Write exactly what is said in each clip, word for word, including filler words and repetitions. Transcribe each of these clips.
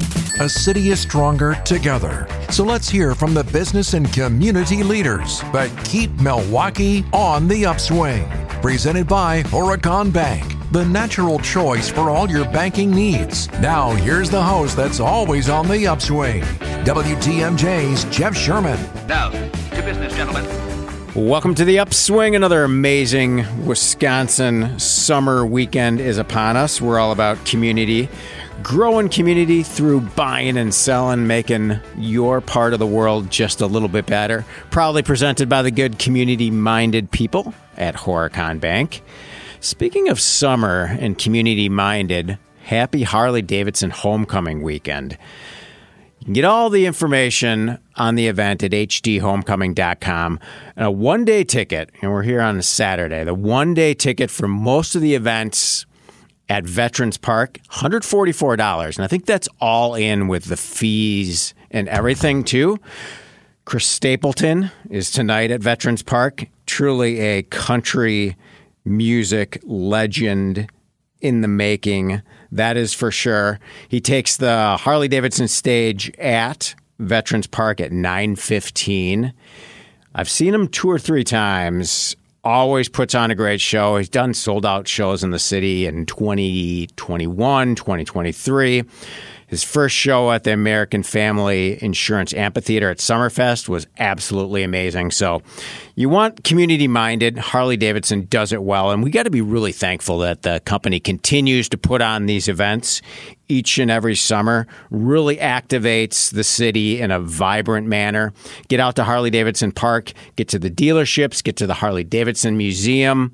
A city is stronger together. So let's hear from the business and community leaders that keep Milwaukee on the upswing. Presented by Horicon Bank, the natural choice for all your banking needs. Now, here's the host that's always on the upswing, W T M J's Jeff Sherman. Now, to business, gentlemen. Welcome to the Upswing. Another amazing Wisconsin summer weekend is upon us. We're all about community, growing community through buying and selling, making your part of the world just a little bit better. Proudly presented by the good community-minded people at Horicon Bank. Speaking of summer and community-minded, happy Harley-Davidson homecoming weekend. You can get all the information on the event at h d homecoming dot com. And a one-day ticket, and we're here on a Saturday, the one-day ticket for most of the events at Veterans Park, one hundred forty-four dollars. And I think that's all in with the fees and everything, too. Chris Stapleton is tonight at Veterans Park. Truly a country music legend in the making. That is for sure. He takes the Harley-Davidson stage at Veterans Park at nine fifteen. I've seen him two or three times. Always puts on a great show. He's done sold-out shows in the city in twenty twenty-one, twenty twenty-three. His first show at the American Family Insurance Amphitheater at Summerfest was absolutely amazing. So you want community-minded. Harley-Davidson does it well, and we got to be really thankful that the company continues to put on these events each and every summer, really activates the city in a vibrant manner. Get out to Harley-Davidson Park, get to the dealerships, get to the Harley-Davidson Museum.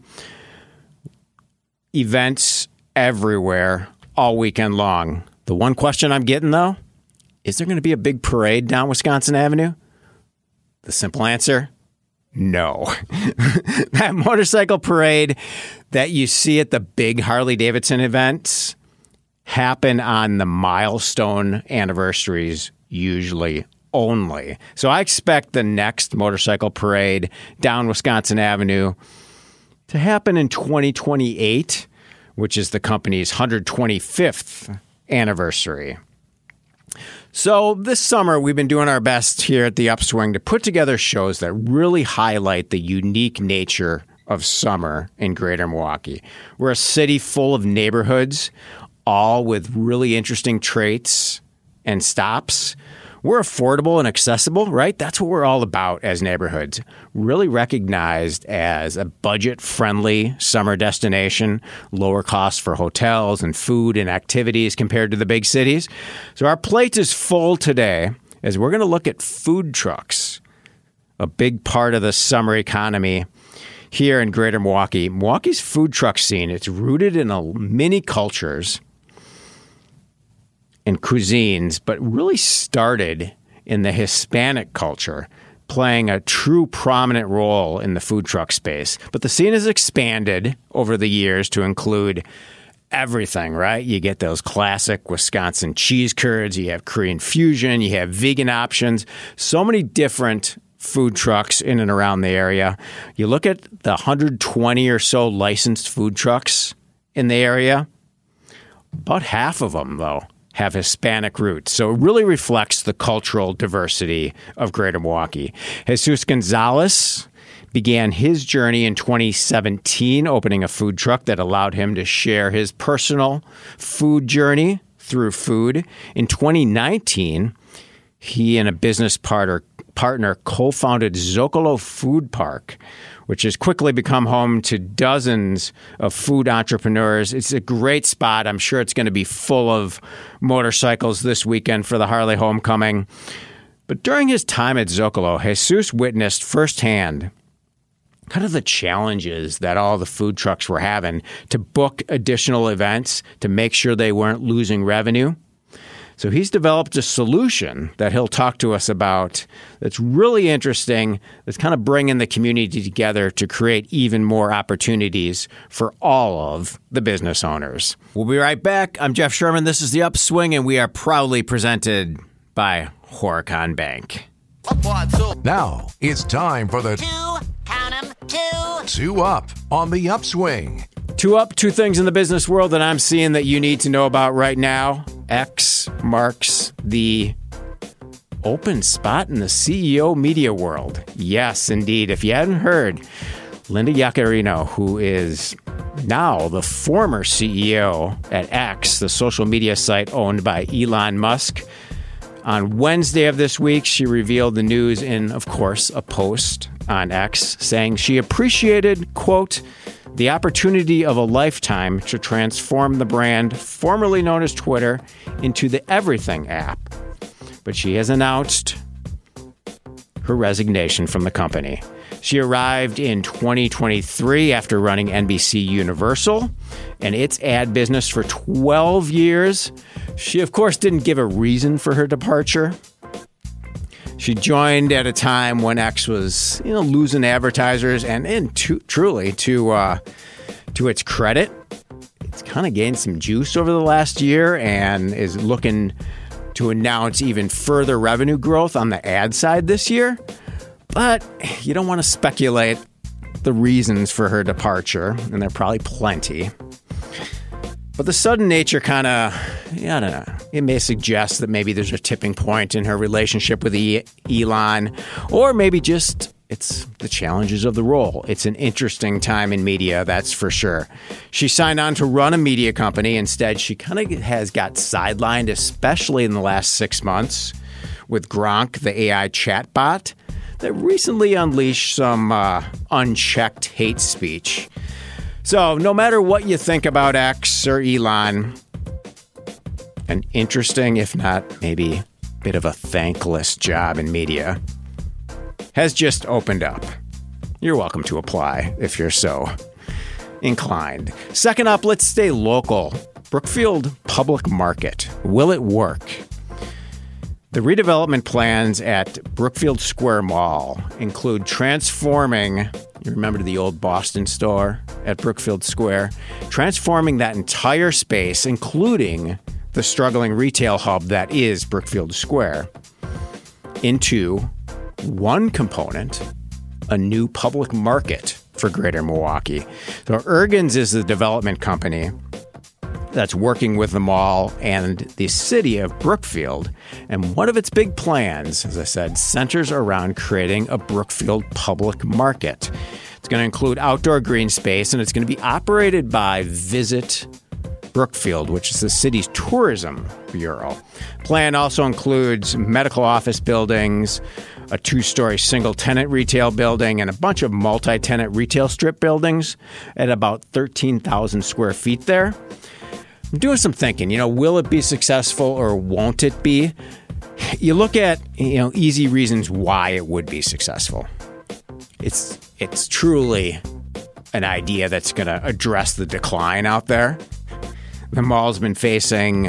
Events everywhere all weekend long. The one question I'm getting, though, is there going to be a big parade down Wisconsin Avenue? The simple answer, no. That motorcycle parade that you see at the big Harley-Davidson events happen on the milestone anniversaries usually only. So I expect the next motorcycle parade down Wisconsin Avenue to happen in twenty twenty-eight, which is the company's one hundred twenty-fifth anniversary. So this summer, we've been doing our best here at the Upswing to put together shows that really highlight the unique nature of summer in Greater Milwaukee. We're a city full of neighborhoods, all with really interesting traits and stops. We're affordable and accessible, right? That's what we're all about as neighborhoods. Really recognized as a budget-friendly summer destination, lower costs for hotels and food and activities compared to the big cities. So our plate is full today as we're going to look at food trucks, a big part of the summer economy here in Greater Milwaukee. Milwaukee's food truck scene, it's rooted in a many cultures and cuisines, but really started in the Hispanic culture, playing a true prominent role in the food truck space. But the scene has expanded over the years to include everything, right? You get those classic Wisconsin cheese curds, you have Korean fusion, you have vegan options, so many different food trucks in and around the area. You look at the one hundred twenty or so licensed food trucks in the area, about half of them, though, have Hispanic roots. So it really reflects the cultural diversity of Greater Milwaukee. Jesus Gonzalez began his journey in twenty seventeen, opening a food truck that allowed him to share his personal food journey through food. In twenty nineteen, he and a business partner, partner co-founded Zocalo Food Park, which has quickly become home to dozens of food entrepreneurs. It's a great spot. I'm sure it's going to be full of motorcycles this weekend for the Harley Homecoming. But during his time at Zocalo, Jesus witnessed firsthand kind of the challenges that all the food trucks were having to book additional events to make sure they weren't losing revenue. So he's developed a solution that he'll talk to us about that's really interesting, that's kind of bringing the community together to create even more opportunities for all of the business owners. We'll be right back. I'm Jeff Sherman. This is The Upswing, and we are proudly presented by Horicon Bank. Now it's time for the Two, count 'em, two. Two Up on The Upswing. Two up, two things in the business world that I'm seeing that you need to know about right now. X marks the open spot in the C E O media world. Yes, indeed. If you hadn't heard, Linda Yaccarino, who is now the former C E O at X, the social media site owned by Elon Musk, on Wednesday of this week, she revealed the news in, of course, a post on X saying she appreciated, quote, the opportunity of a lifetime to transform the brand formerly known as Twitter into the Everything app. But she has announced her resignation from the company. She arrived in twenty twenty-three after running N B C Universal and its ad business for twelve years. She, of course, didn't give a reason for her departure. She joined at a time when X was, you know, losing advertisers, and, and to, truly, to uh, to its credit, it's kind of gained some juice over the last year and is looking to announce even further revenue growth on the ad side this year. But you don't want to speculate the reasons for her departure, and there are probably plenty. But the sudden nature kind of, I don't know, it may suggest that maybe there's a tipping point in her relationship with e- Elon, or maybe just it's the challenges of the role. It's an interesting time in media, that's for sure. She signed on to run a media company. Instead, she kind of has got sidelined, especially in the last six months, with Gronk, the A I chatbot, that recently unleashed some uh, unchecked hate speech. So no matter what you think about X or Elon, an interesting, if not maybe a bit of a thankless job in media has just opened up. You're welcome to apply if you're so inclined. Second up, let's stay local. Brookfield Public Market. Will it work? The redevelopment plans at Brookfield Square Mall include transforming, you remember the old Boston store at Brookfield Square, transforming that entire space, including the struggling retail hub that is Brookfield Square, into one component, a new public market for Greater Milwaukee. So Ergens is the development company that's working with the mall and the city of Brookfield. And one of its big plans, as I said, centers around creating a Brookfield public market. It's going to include outdoor green space, and it's going to be operated by Visit Brookfield, which is the city's tourism bureau. Plan also includes medical office buildings, a two-story single-tenant retail building, and a bunch of multi-tenant retail strip buildings at about thirteen thousand square feet there. I'm doing some thinking, you know, will it be successful or won't it be? You look at, you know, easy reasons why it would be successful. It's it's truly an idea that's going to address the decline out there. The mall's been facing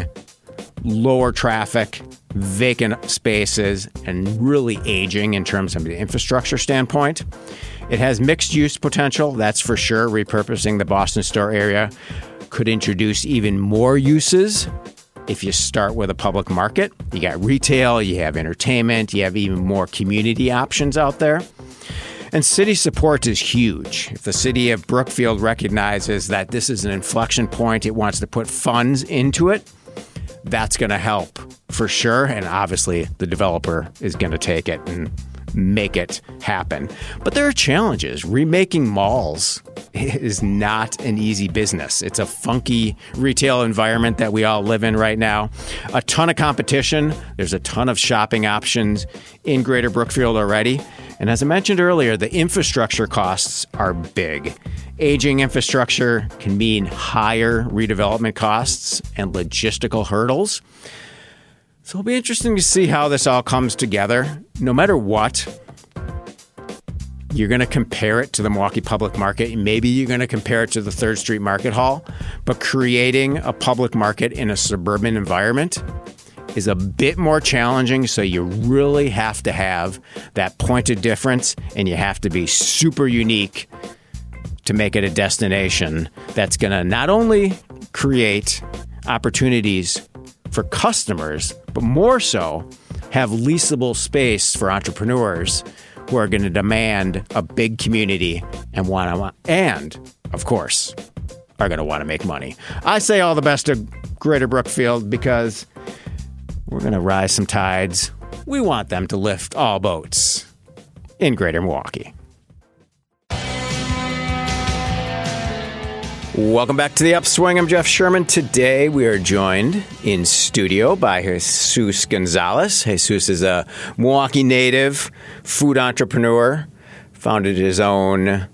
lower traffic, vacant spaces, and really aging in terms of the infrastructure standpoint. It has mixed use potential, that's for sure. Repurposing the Boston store area could introduce even more uses if you start with a public market. You got retail, you have entertainment, you have even more community options out there. And city support is huge. If the city of Brookfield recognizes that this is an inflection point, it wants to put funds into it, that's going to help for sure. And obviously, the developer is going to take it and make it happen. But there are challenges. Remaking malls is not an easy business. It's a funky retail environment that we all live in right now. A ton of competition. There's a ton of shopping options in Greater Brookfield already. And as I mentioned earlier, the infrastructure costs are big. Aging infrastructure can mean higher redevelopment costs and logistical hurdles. So it'll be interesting to see how this all comes together. No matter what, you're going to compare it to the Milwaukee Public Market. Maybe you're going to compare it to the Third Street Market Hall. But creating a public market in a suburban environment is a bit more challenging, so you really have to have that point of difference, and you have to be super unique to make it a destination that's going to not only create opportunities for customers, but more so have leasable space for entrepreneurs who are going to demand a big community and want to, and of course, are going to want to make money. I say all the best to Greater Brookfield, because we're going to rise some tides. We want them to lift all boats in Greater Milwaukee. Welcome back to The Upswing. I'm Jeff Sherman. Today we are joined in studio by Jesus Gonzalez. Jesus is a Milwaukee native, food entrepreneur, founded his own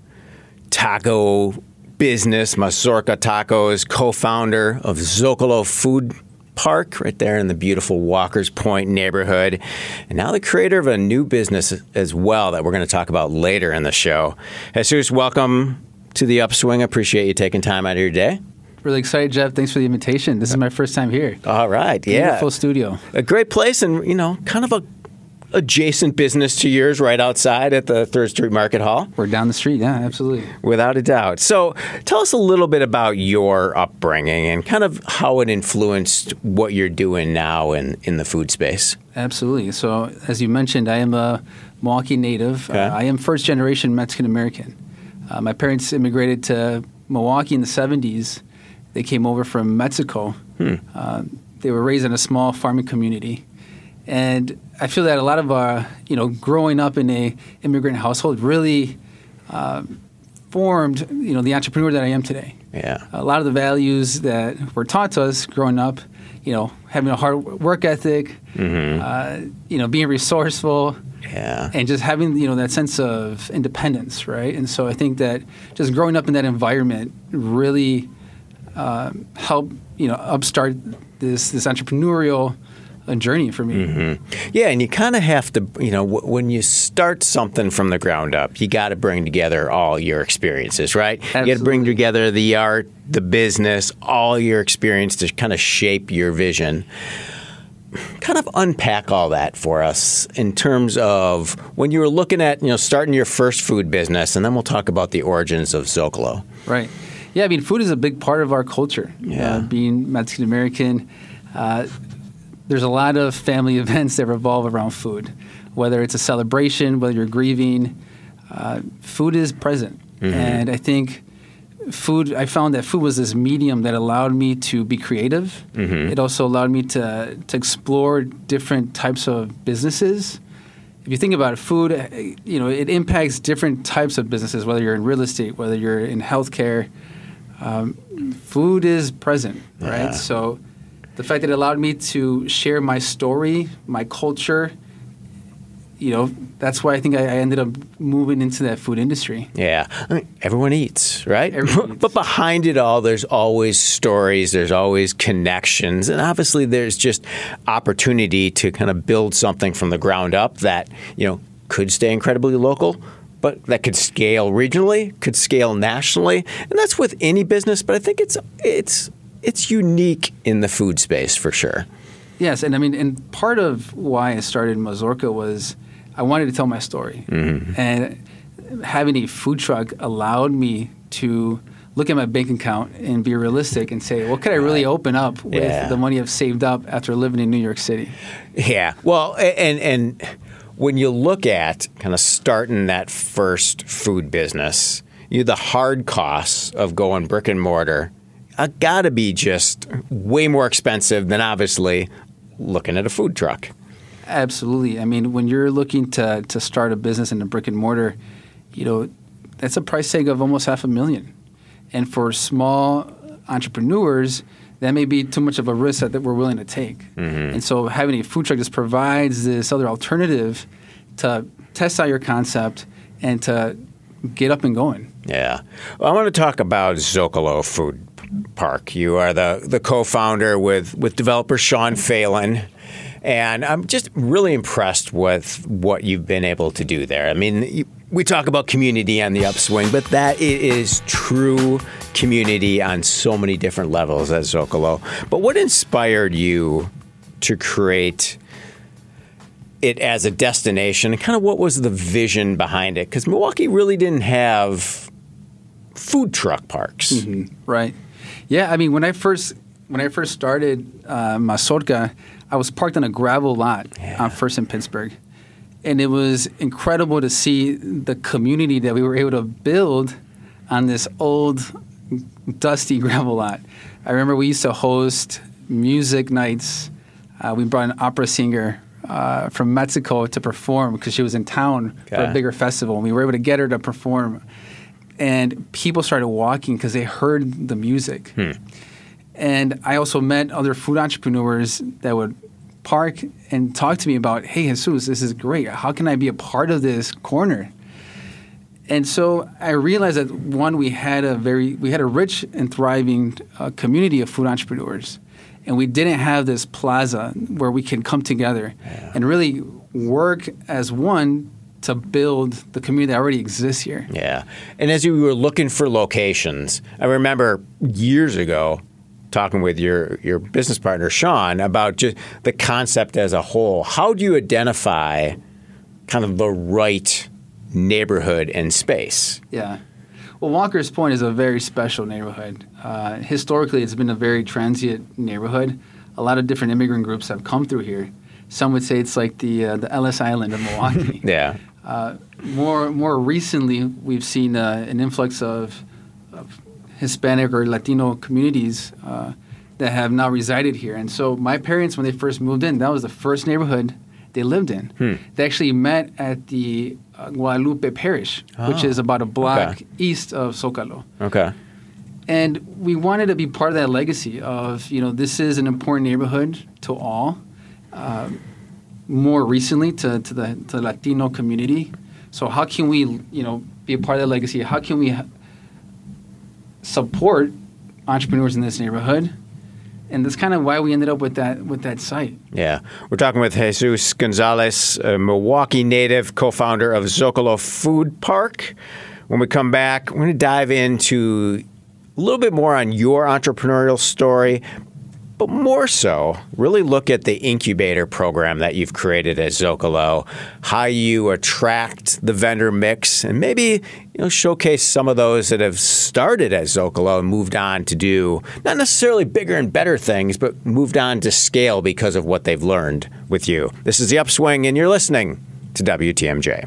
taco business, Mazorca Tacos, co-founder of Zocalo Food Park right there in the beautiful Walker's Point neighborhood, and now the creator of a new business as well that we're going to talk about later in the show. Jesus, welcome to The Upswing. Appreciate you taking time out of your day. Really excited, Jeff. Thanks for the invitation. This is my first time here. All right, yeah. Beautiful studio. A great place, and, you know, kind of a adjacent business to yours right outside at the Third Street Market Hall. We're down the street, yeah, absolutely. Without a doubt. So tell us a little bit about your upbringing and kind of how it influenced what you're doing now in, in the food space. Absolutely. So as you mentioned, I am a Milwaukee native. Okay. Uh, I am first generation Mexican-American. Uh, my parents immigrated to Milwaukee in the seventies. They came over from Mexico. Hmm. Uh, they were raised in a small farming community. And I feel that a lot of our, you know, growing up in a immigrant household really uh, formed, you know, the entrepreneur that I am today. Yeah. A lot of the values that were taught to us growing up, you know, having a hard work ethic, mm-hmm. uh, you know, being resourceful. Yeah. And just having, you know, that sense of independence, right? And so I think that just growing up in that environment really uh, helped, you know, upstart this this entrepreneurial uh, journey for me. Mm-hmm. Yeah, and you kind of have to, you know, w- when you start something from the ground up, you got to bring together all your experiences, right? Absolutely. You got to bring together the art, the business, all your experience to kind of shape your vision. Kind of unpack all that for us in terms of when you were looking at, you know, starting your first food business, and then we'll talk about the origins of Zocalo. Right. Yeah, I mean, food is a big part of our culture. Yeah. Uh, being Mexican-American, uh, there's a lot of family events that revolve around food. Whether it's a celebration, whether you're grieving, uh, food is present. Mm-hmm. And I think food, I found that food was this medium that allowed me to be creative. Mm-hmm. It also allowed me to to explore different types of businesses. If you think about it, food, you know, it impacts different types of businesses, whether you're in real estate, whether you're in healthcare. Um, food is present, right? Yeah. So the fact that it allowed me to share my story, my culture, you know, that's why I think I, I ended up moving into that food industry. Yeah. I mean, everyone eats, right? Everyone eats. But behind it all, there's always stories, there's always connections, and obviously there's just opportunity to kind of build something from the ground up that, you know, could stay incredibly local, but that could scale regionally, could scale nationally, and that's with any business, but I think it's it's it's unique in the food space for sure. Yes, and I mean, and part of why I started Mazorca was I wanted to tell my story. Mm-hmm. And having a food truck allowed me to look at my bank account and be realistic and say, what could I really open up with yeah. the money I've saved up after living in New York City? Yeah. Well, and and when you look at kind of starting that first food business, you the hard costs of going brick and mortar uh, got to be just way more expensive than obviously looking at a food truck. Absolutely. I mean, when you're looking to to start a business in a brick and mortar, you know, that's a price tag of almost half a million. And for small entrepreneurs, that may be too much of a risk that, that we're willing to take. Mm-hmm. And so having a food truck just provides this other alternative to test out your concept and to get up and going. Yeah. Well, I want to talk about Zocalo Food Park. You are the, the co-founder with, with developer Sean Phelan. And I'm just really impressed with what you've been able to do there. I mean, you, we talk about community on the upswing, but that is true community on so many different levels at Zocalo. But what inspired you to create it as a destination? And kind of what was the vision behind it? Because Milwaukee really didn't have food truck parks. Mm-hmm. Right. Yeah, I mean, when I first when I first started uh, Mazorca, I was parked on a gravel lot yeah. on First in Pittsburgh. And it was incredible to see the community that we were able to build on this old, dusty gravel lot. I remember we used to host music nights. Uh, we brought an opera singer uh, from Mexico to perform because she was in town okay. for a bigger festival. And we were able to get her to perform. And people started walking because they heard the music. Hmm. And I also met other food entrepreneurs that would park and talk to me about, hey, Jesus, this is great. How can I be a part of this corner? And so I realized that, one, we had a very we had a rich and thriving uh, community of food entrepreneurs. And we didn't have this plaza where we can come together yeah. and really work as one to build the community that already exists here. Yeah. And as you were looking for locations, I remember years ago talking with your, your business partner, Sean, about just the concept as a whole. How do you identify kind of the right neighborhood and space? Yeah. Well, Walker's Point is a very special neighborhood. Uh, historically, it's been a very transient neighborhood. A lot of different immigrant groups have come through here. Some would say it's like the uh, the Ellis Island of Milwaukee. yeah. Uh, more more recently, we've seen uh, an influx of, of Hispanic or Latino communities uh, that have now resided here. And so my parents, when they first moved in, that was the first neighborhood they lived in. Hmm. They actually met at the uh, Guadalupe Parish, oh, which is about a block okay. east of Zócalo. Okay. And we wanted to be part of that legacy of, you know, this is an important neighborhood to all. Uh, more recently to, to the to the Latino community. So how can we, you know, be a part of that legacy? How can we ha- support entrepreneurs in this neighborhood? And that's kind of why we ended up with that with that site. Yeah. We're talking with Jesus Gonzalez, a Milwaukee native, co-founder of Zócalo Food Park. When we come back, we're going to dive into a little bit more on your entrepreneurial story, but more so, really look at the incubator program that you've created at Zócalo, how you attract the vendor mix, and maybe you know showcase some of those that have started at Zócalo and moved on to do not necessarily bigger and better things, but moved on to scale because of what they've learned with you. This is The Upswing, and you're listening to W T M J.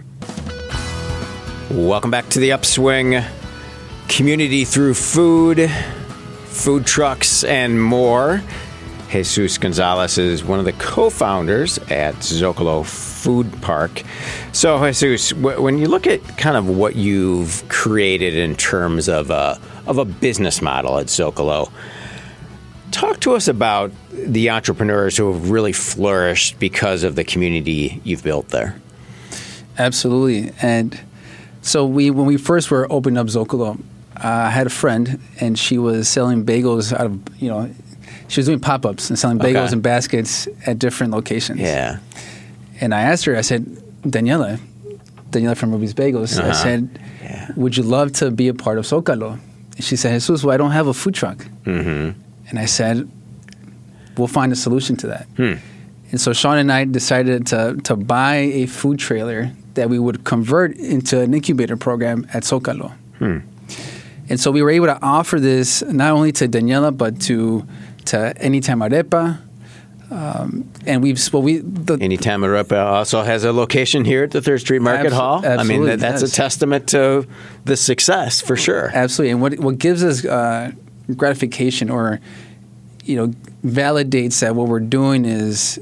Welcome back to The Upswing. Community through food, food trucks, and more. Jesus Gonzalez is one of the co-founders at Zócalo Food Park. So, Jesus, w- when you look at kind of what you've created in terms of a, of a business model at Zócalo, talk to us about the entrepreneurs who have really flourished because of the community you've built there. Absolutely. And so we, when we first were opening up Zócalo, Uh, I had a friend, and she was selling bagels out of, you know, she was doing pop-ups and selling bagels okay. and baskets at different locations. Yeah. And I asked her, I said, Daniela, Daniela from Ruby's Bagels, uh-huh. I said, yeah. would you love to be a part of Zócalo? And she said, Jesus, well, I don't have a food truck. Mm-hmm. And I said, we'll find a solution to that. Hmm. And so Sean and I decided to, to buy a food trailer that we would convert into an incubator program at Zócalo. Hmm. And so we were able to offer this not only to Daniela, but to to Anytime Arepa. Um, and we've, well, we... The, Anytime Arepa also has a location here at the Third Street Market abso- Hall. I mean, that, that's yes. a testament to the success, for sure. Absolutely. And what what gives us uh, gratification or, you know, validates that what we're doing is,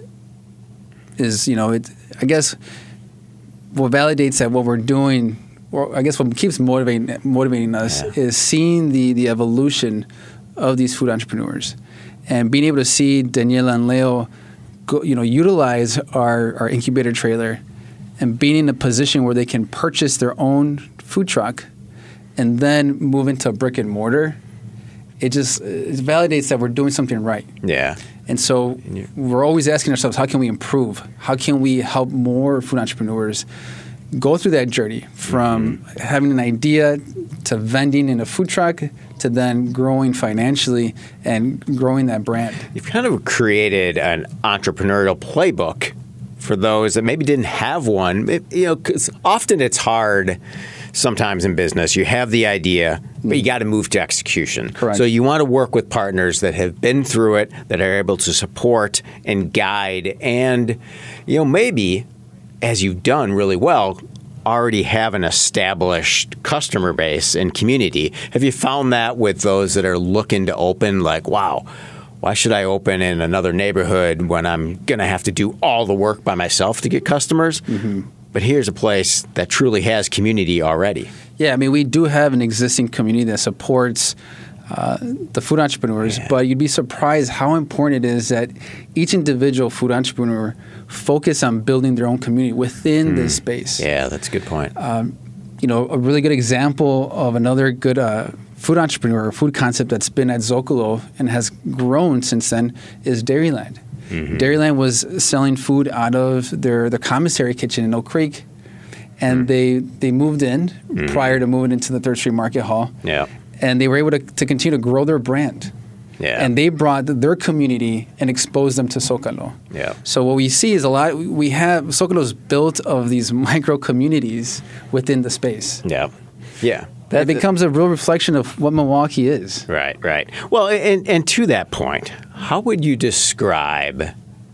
is you know, it, I guess what validates that what we're doing... Well, I guess what keeps motivating motivating us yeah. is seeing the, the evolution of these food entrepreneurs, and being able to see Daniela and Leo, go, you know, utilize our, our incubator trailer, and being in a position where they can purchase their own food truck, and then move into brick and mortar. It just it validates that we're doing something right. Yeah. And so we're always asking ourselves, how can we improve? How can we help more food entrepreneurs go through that journey from mm-hmm. having an idea to vending in a food truck to then growing financially and growing that brand? You've kind of created an entrepreneurial playbook for those that maybe didn't have one. It, you know, 'cause often it's hard sometimes in business. You have the idea, but you got to move to execution. Correct. So you want to work with partners that have been through it, that are able to support and guide, and, you know, maybe, as you've done really well, already have an established customer base and community. Have you found that with those that are looking to open, like, wow, why should I open in another neighborhood when I'm going to have to do all the work by myself to get customers? Mm-hmm. But here's a place that truly has community already. Yeah, I mean, we do have an existing community that supports uh, the food entrepreneurs, yeah. but you'd be surprised how important it is that each individual food entrepreneur focus on building their own community within mm. this space. Yeah, that's a good point. Um, you know, a really good example of another good uh, food entrepreneur or food concept that's been at Zocalo and has grown since then is Dairyland. Mm-hmm. Dairyland was selling food out of their, their commissary kitchen in Oak Creek, and mm. they they moved in mm. prior to moving into the Third Street Market Hall. Yeah, and they were able to, to continue to grow their brand. Yeah, and they brought their community and exposed them to Zocalo. Yeah. So what we see is a lot. We have Zocalo's built of these micro communities within the space. Yeah, yeah. That it becomes a real reflection of what Milwaukee is. Right, right. Well, and, and to that point, how would you describe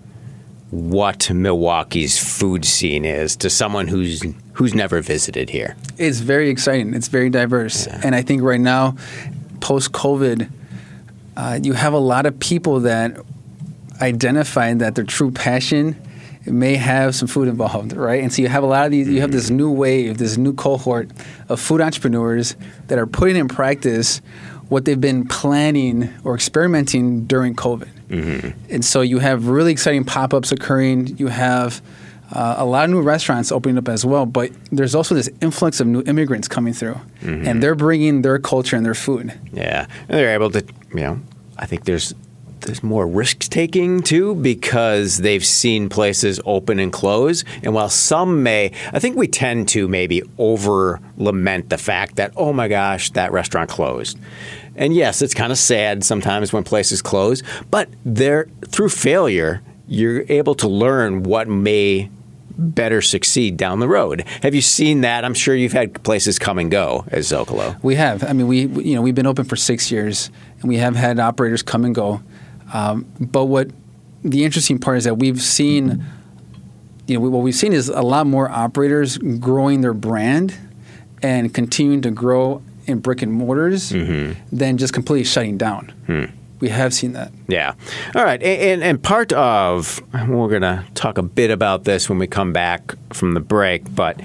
what Milwaukee's food scene is to someone who's who's never visited here? It's very exciting. It's very diverse. Yeah. And I think right now, post-COVID, uh, you have a lot of people that identify that their true passion may have some food involved, right? And so you have a lot of these, you have this new wave, this new cohort of food entrepreneurs that are putting in practice what they've been planning or experimenting during COVID. Mm-hmm. And so you have really exciting pop-ups occurring. You have uh, a lot of new restaurants opening up as well, but there's also this influx of new immigrants coming through, mm-hmm. and they're bringing their culture and their food. Yeah, and they're able to, you know, I think there's there's more risk-taking, too, because they've seen places open and close. And while some may, I think we tend to maybe over-lament the fact that, oh, my gosh, that restaurant closed. And yes, it's kind of sad sometimes when places close, but they're, through failure, you're able to learn what may better succeed down the road. Have you seen that? I'm sure you've had places come and go as Zocalo. We have. I mean, we you know we've been open for six years, and we have had operators come and go. Um, but what the interesting part is that we've seen, you know, what we've seen is a lot more operators growing their brand and continuing to grow in brick and mortars mm-hmm. than just completely shutting down. Hmm. We have seen that. Yeah. All right. And, and part of, we're going to talk a bit about this when we come back from the break, but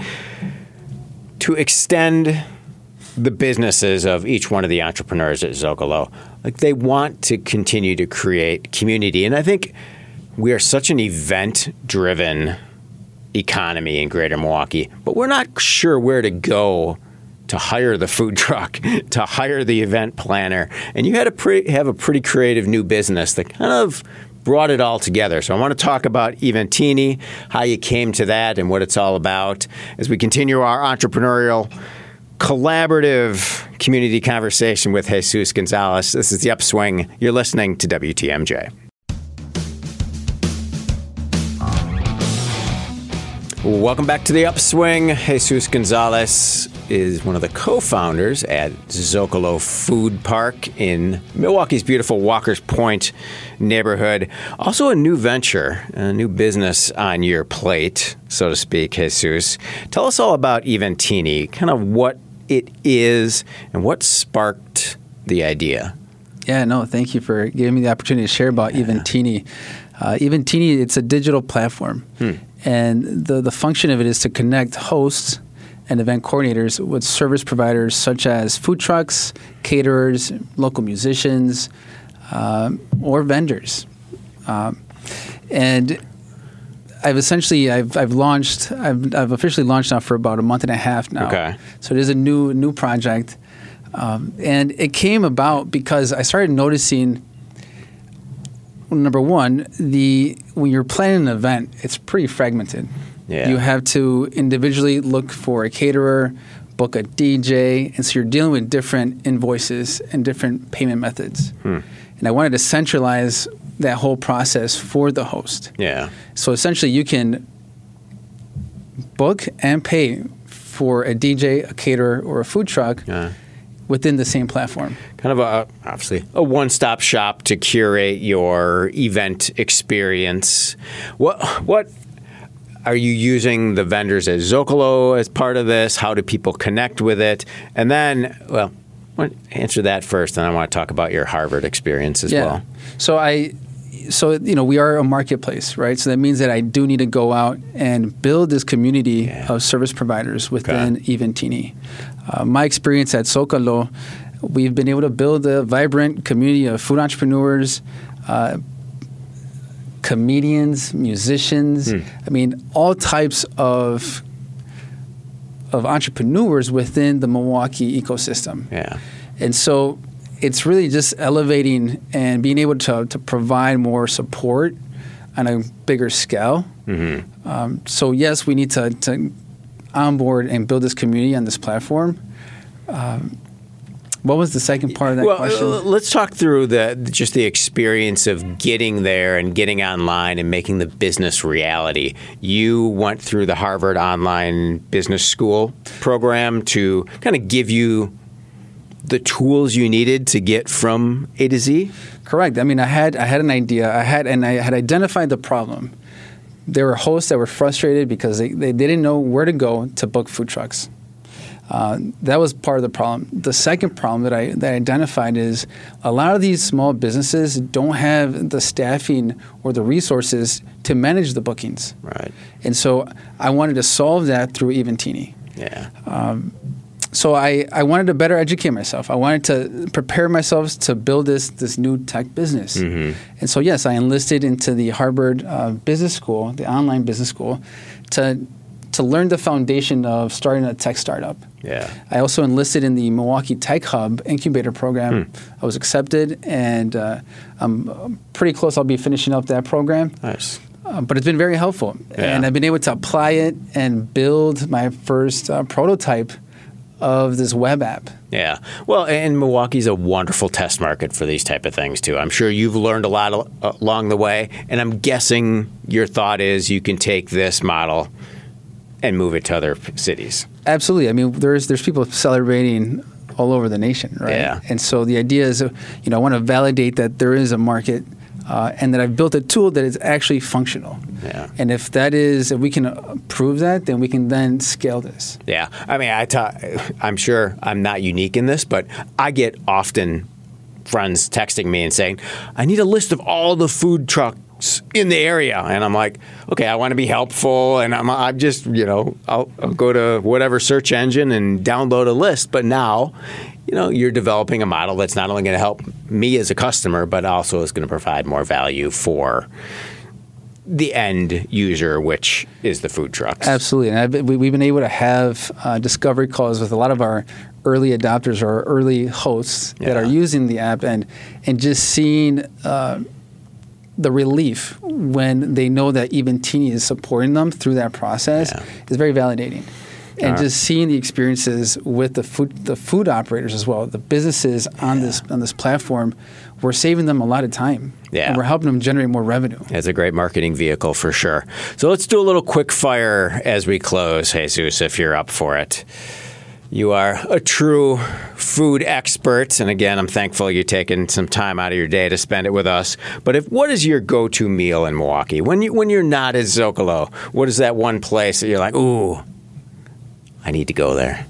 to extend the businesses of each one of the entrepreneurs at Zocalo, like they want to continue to create community. And I think we are such an event-driven economy in Greater Milwaukee, but we're not sure where to go to hire the food truck, to hire the event planner. And you had a pre- have a pretty creative new business that kind of brought it all together. So I want to talk about Eventini, how you came to that and what it's all about as we continue our entrepreneurial collaborative community conversation with Jesus Gonzalez. This is The Upswing. You're listening to W T M J. Welcome back to The Upswing. Jesus Gonzalez is one of the co-founders at Zocalo Food Park in Milwaukee's beautiful Walker's Point neighborhood. Also a new venture, a new business on your plate, so to speak, Jesus. Tell us all about Eventini, kind of what it is and what sparked the idea. Yeah, no, thank you for giving me the opportunity to share about yeah. Eventini. Uh, Eventini, it's a digital platform. Hmm. And the, the function of it is to connect hosts and event coordinators with service providers such as food trucks, caterers, local musicians, um, or vendors. Um, and I've essentially I've I've launched I've I've officially launched now for about a month and a half now. Okay. So it is a new new project, um, and it came about because I started noticing. Number one, the when you're planning an event, it's pretty fragmented. Yeah. You have to individually look for a caterer, book a D J, and so you're dealing with different invoices and different payment methods. Hmm. And I wanted to centralize that whole process for the host. Yeah. So essentially, you can book and pay for a D J, a caterer, or a food truck. Yeah. Within the same platform. Kind of a, obviously, a one-stop shop to curate your event experience. What what are you using the vendors at Zocalo as part of this? How do people connect with it? And then, well, Well, answer that first, and I want to talk about your Harvard experience as Yeah. well. So I, so you know, we are a marketplace, right? So that means that I do need to go out and build this community Yeah. of service providers within Okay. Eventini. Uh, my experience at Zocalo, we've been able to build a vibrant community of food entrepreneurs, uh, comedians, musicians. Hmm. I mean, all types of of entrepreneurs within the Milwaukee ecosystem. Yeah. And so it's really just elevating and being able to, to provide more support on a bigger scale. Mm-hmm. Um, so yes, we need to, to onboard and build this community on this platform. Um, what was the second part of that well, question? uh, let's talk through the just the experience of getting there and getting online and making the business reality. You went through the Harvard Online Business School program to kind of give you the tools you needed to get from A to Z? Correct. I mean, I had I had an idea. I had and I had identified the problem. There were hosts that were frustrated because they, they didn't know where to go to book food trucks. Uh, that was part of the problem. The second problem that I that I identified is a lot of these small businesses don't have the staffing or the resources to manage the bookings. Right. And so I wanted to solve that through Eventini. Yeah. So I, I wanted to better educate myself. I wanted to prepare myself to build this this new tech business. Mm-hmm. And so, yes, I enlisted into the Harvard uh, Business School, the online business school, to to learn the foundation of starting a tech startup. Yeah. I also enlisted in the Milwaukee Tech Hub incubator program. Hmm. I was accepted, and uh, I'm pretty close. I'll be finishing up that program. Nice. Uh, but it's been very helpful. Yeah. And I've been able to apply it and build my first uh, prototype of this web app. Yeah. Well, and Milwaukee's a wonderful test market for these type of things, too. I'm sure you've learned a lot al- along the way, and I'm guessing your thought is you can take this model and move it to other cities. Absolutely. I mean, there's there's people celebrating all over the nation, right? Yeah. And so the idea is, uh, you know, I want to validate that there is a market uh, and that I've built a tool that is actually functional. Yeah. And if that is, if we can uh, prove that, then we can then scale this. Yeah. I mean, I ta- I'm sure I'm not unique in this, but I get often friends texting me and saying, I need a list of all the food trucks in the area. And I'm like, okay, I want to be helpful. And I'm, I'm just, you know, I'll, I'll go to whatever search engine and download a list. But now, you know, you're developing a model that's not only going to help me as a customer, but also is going to provide more value for the end user, which is the food trucks. Absolutely. And I've been, we, we've been able to have uh, discovery calls with a lot of our early adopters or early hosts that Yeah. are using the app, and, and just seeing uh, the relief when they know that Eventini is supporting them through that process Yeah. is very validating. And Alright. just seeing the experiences with the food the food operators as well, the businesses on this on this platform, we're saving them a lot of time. Yeah. And we're helping them generate more revenue. It's a great marketing vehicle for sure. So let's do a little quick fire as we close, Jesus, if you're up for it. You are a true food expert, and again, I'm thankful you're taking some time out of your day to spend it with us. But if what is your go-to meal in Milwaukee when you when you're not at Zocalo? What is that one place that you're like, ooh, I need to go there?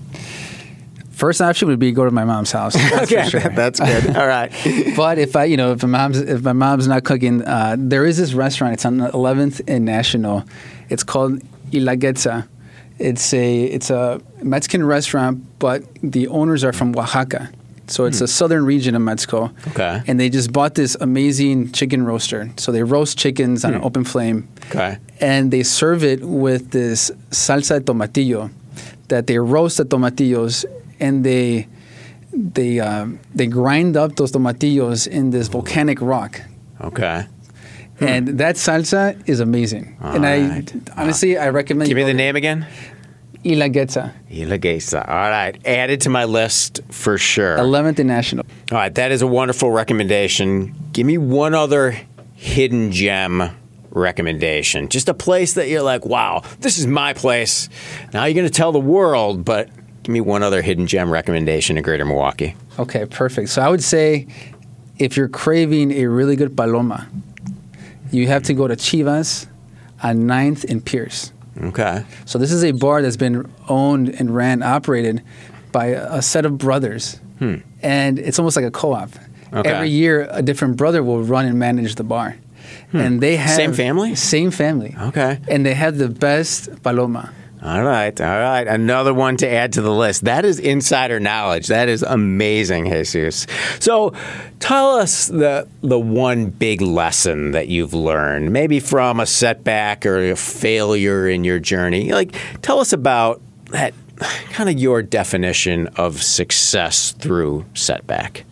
First option would be go to my mom's house. That's Okay, for sure. that's good. All right. But if I, you know, if my mom's if my mom's not cooking, uh, there is this restaurant. It's on eleventh and National. It's called Ilaguetza. It's a it's a Mexican restaurant, but the owners are from Oaxaca. So it's a southern region of Mexico. Okay. And they just bought this amazing chicken roaster. So they roast chickens on an open flame. Okay. And they serve it with this salsa de tomatillo that they roast the tomatillos and they they um, they grind up those tomatillos in this volcanic rock. Okay. And that salsa is amazing. All and right. I honestly I recommend Give you me go the there. name again. Ilaguetza, Ilaguetza. All right. Added to my list for sure. eleventh and National. All right, that is a wonderful recommendation. Give me one other hidden gem recommendation. Just a place that you're like, wow, this is my place. Now you're going to tell the world, but give me one other hidden gem recommendation in Greater Milwaukee. Okay, perfect. So I would say if you're craving a really good paloma, you have to go to Chivas on ninth and Pierce. Okay. So this is a bar that's been owned and ran, operated by a set of brothers Hmm. And it's almost like a co-op. Okay. Every year, a different brother will run and manage the bar. Hmm. And they have Same family? Same family. Okay. And they have the best paloma. All right, all right. Another one to add to the list. That is insider knowledge. That is amazing, Jesus. So tell us the the one big lesson that you've learned, maybe from a setback or a failure in your journey. Like, tell us about that, kind of your definition of success through setback.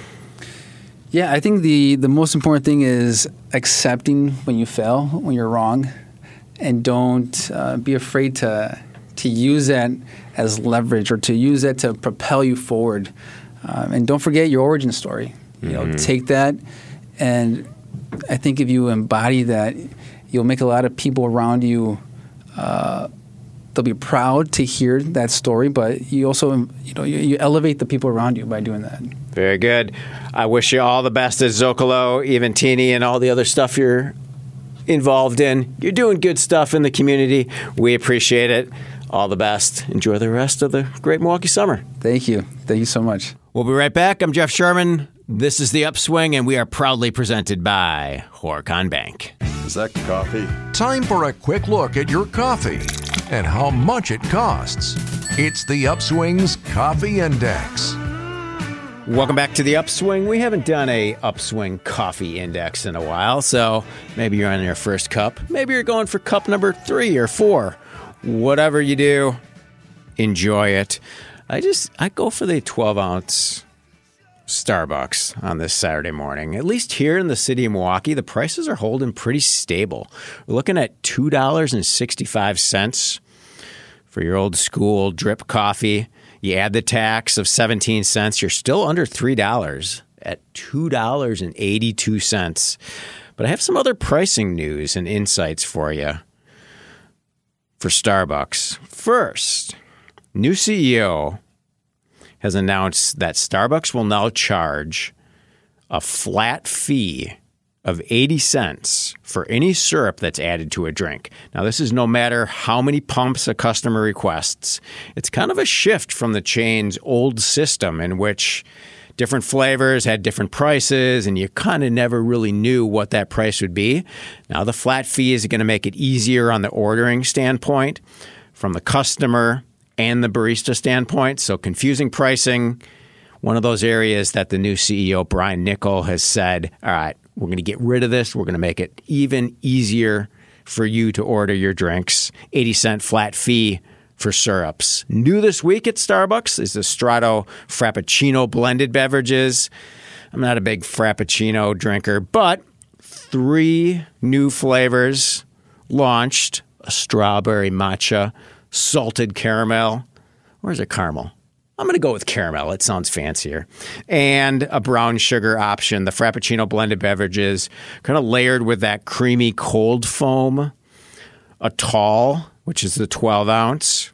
Yeah, I think the, the most important thing is accepting when you fail, when you're wrong. And don't uh, be afraid to to use that as leverage or to use that to propel you forward. Um, and don't forget your origin story. You know, mm-hmm. take that, and I think if you embody that, you'll make a lot of people around you. Uh, they'll be proud to hear that story, but you also, you know, you, you elevate the people around you by doing that. Very good. I wish you all the best at Zocalo, Eventini, and all the other stuff you're involved in. You're doing good stuff in the community. We appreciate it. All the best. Enjoy the rest of the great Milwaukee summer. Thank you. Thank you so much. We'll be right back. I'm Jeff Sherman. This is The Upswing, and we are proudly presented by Horicon Bank. Is that coffee? Time for a quick look at your coffee and how much it costs. It's The Upswing's Coffee Index. Welcome back to The Upswing. We haven't done a Upswing Coffee Index in a while, so maybe you're on your first cup. Maybe you're going for cup number three or four. Whatever you do, enjoy it. I just, I go for the twelve-ounce Starbucks on this Saturday morning. At least here in the city of Milwaukee, the prices are holding pretty stable. We're looking at two dollars and sixty-five cents for your old school drip coffee. You add the tax of seventeen cents, you're still under three dollars at two dollars and eighty-two cents. But I have some other pricing news and insights for you for Starbucks. First, new C E O has announced that Starbucks will now charge a flat fee of eighty cents for any syrup that's added to a drink. Now, this is no matter how many pumps a customer requests. It's kind of a shift from the chain's old system in which different flavors had different prices and you kind of never really knew what that price would be. Now, the flat fee is going to make it easier on the ordering standpoint from the customer and the barista standpoint. So confusing pricing, one of those areas that the new C E O, Brian Niccol, has said, all right, we're going to get rid of this. We're going to make it even easier for you to order your drinks. eighty cent flat fee for syrups. New this week at Starbucks is the Strato Frappuccino blended beverages. I'm not a big Frappuccino drinker, but three new flavors launched. A strawberry matcha, salted caramel. Where's it caramel? I'm going to go with caramel. It sounds fancier. And a brown sugar option. The Frappuccino blended beverages, kind of layered with that creamy cold foam. A tall, which is the twelve ounce.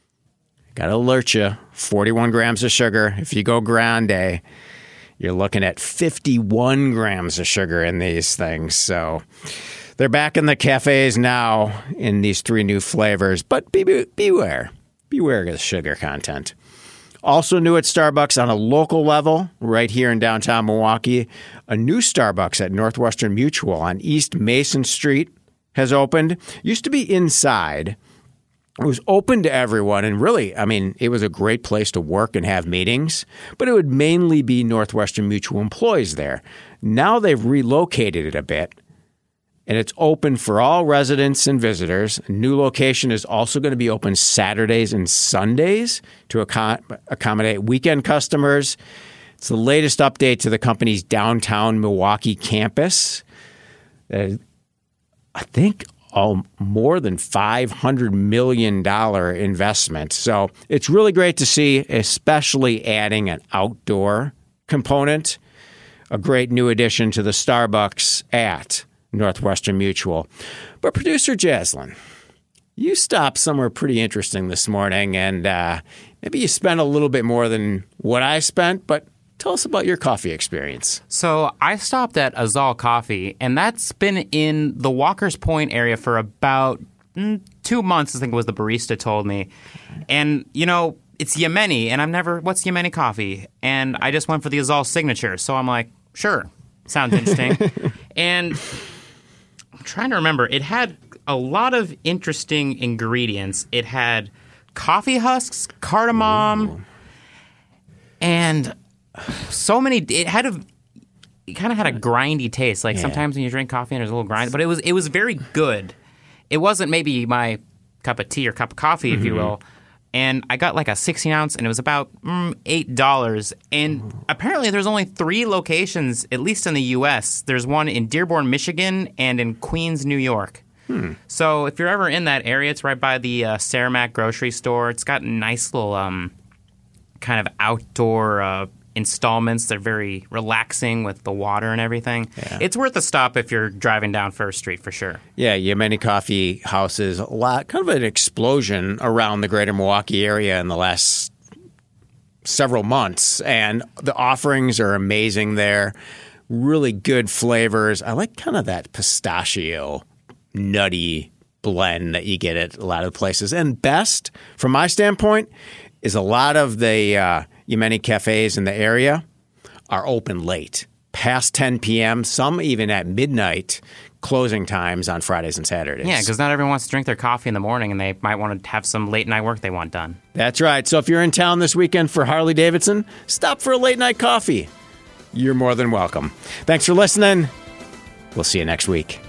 Got to alert you, forty-one grams of sugar. If you go grande, you're looking at fifty-one grams of sugar in these things. So they're back in the cafes now in these three new flavors. But be, beware. Beware of the sugar content. Also new at Starbucks on a local level, right here in downtown Milwaukee, a new Starbucks at Northwestern Mutual on East Mason Street has opened. Used to be inside. It was open to everyone, and really, I mean, it was a great place to work and have meetings, but it would mainly be Northwestern Mutual employees there. Now they've relocated it a bit, and it's open for all residents and visitors. A new location is also going to be open Saturdays and Sundays to ac- accommodate weekend customers. It's the latest update to the company's downtown Milwaukee campus. Uh, I think all more than five hundred million dollars investment. So it's really great to see, especially adding an outdoor component, a great new addition to the Starbucks at Northwestern Mutual. But producer Jaslyn, you stopped somewhere pretty interesting this morning, and uh, maybe you spent a little bit more than what I spent, but tell us about your coffee experience. So I stopped at Azal Coffee, and that's been in the Walker's Point area for about mm, two months, I think was the barista told me. And, you know, it's Yemeni, and I've never, what's Yemeni coffee? And I just went for the Azal signature. So I'm like, sure, sounds interesting. And I'm trying to remember, it had a lot of interesting ingredients. It had coffee husks, cardamom, Ooh. and so many, it had a, it kind of had a grindy taste. Like yeah. sometimes when you drink coffee and there's a little grind, but it was, it was very good. It wasn't maybe my cup of tea or cup of coffee, if mm-hmm. you will. And I got like a sixteen ounce, and it was about mm, eight dollars. And Ooh. apparently there's only three locations, at least in the U S. There's one in Dearborn, Michigan, and in Queens, New York. Hmm. So if you're ever in that area, it's right by the uh, Cermak grocery store. It's got nice little um, kind of outdoor uh, installments. They're very relaxing with the water and everything. Yeah. It's worth a stop if you're driving down First Street for sure. Yeah, Yemeni coffee houses, a lot, kind of an explosion around the greater Milwaukee area in the last several months. And the offerings are amazing there. Really good flavors. I like kind of that pistachio nutty blend that you get at a lot of places. And best, from my standpoint, is a lot of the uh, Yemeni cafes in the area are open late, past ten p.m., some even at midnight closing times on Fridays and Saturdays. Yeah, because not everyone wants to drink their coffee in the morning, and they might want to have some late-night work they want done. That's right. So if you're in town this weekend for Harley-Davidson, stop for a late-night coffee. You're more than welcome. Thanks for listening. We'll see you next week.